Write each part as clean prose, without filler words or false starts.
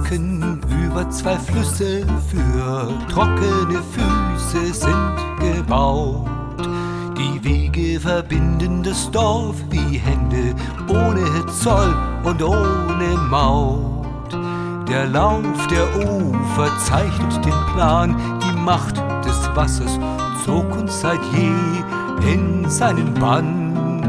Brücken über zwei Flüsse für trockene Füße sind gebaut. Die Wege verbinden das Dorf wie Hände, ohne Zoll und ohne Maut. Der Lauf der Ufer zeichnet den Plan, die Macht des Wassers zog uns seit je in seinen Bann.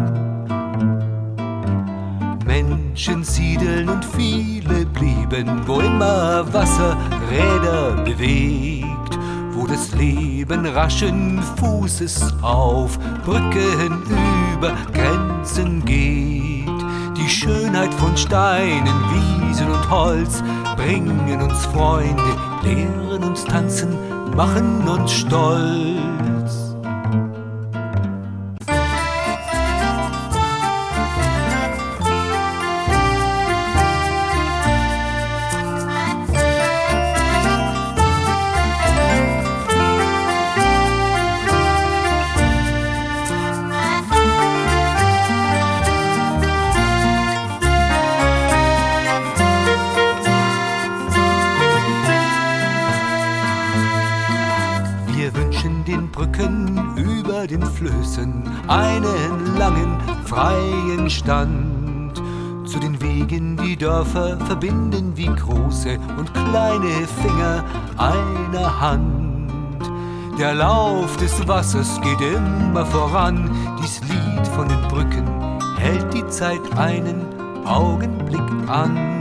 Menschen siedeln und viele blieben, wo immer Wasser Räder bewegt, wo das Leben raschen Fußes auf Brücken über Grenzen geht. Die Schönheit von Steinen, Wiesen und Holz bringen uns Freunde, lehren uns tanzen, machen uns stolz. Den Brücken über den Flüssen einen langen, freien Stand. Zu den Wegen die Dörfer verbinden wie große und kleine Finger einer Hand. Der Lauf des Wassers geht immer voran, dies Lied von den Brücken hält die Zeit einen Augenblick an.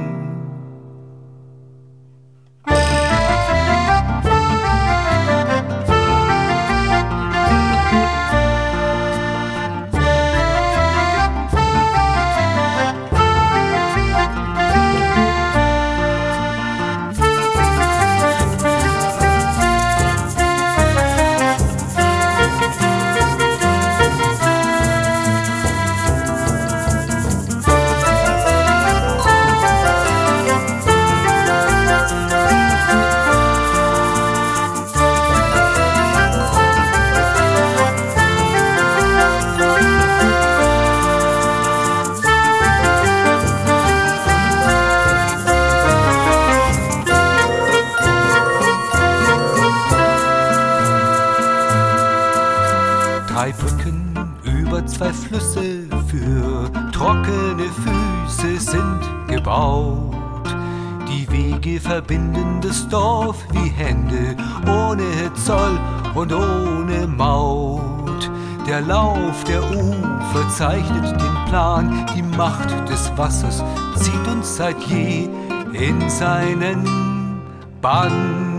Drei Brücken über zwei Flüsse für trockene Füße sind gebaut. Die Wege verbinden das Dorf wie Hände, ohne Zoll und ohne Maut. Der Lauf der Ufer zeichnet den Plan, die Macht des Wassers zieht uns seit je in seinen Bann.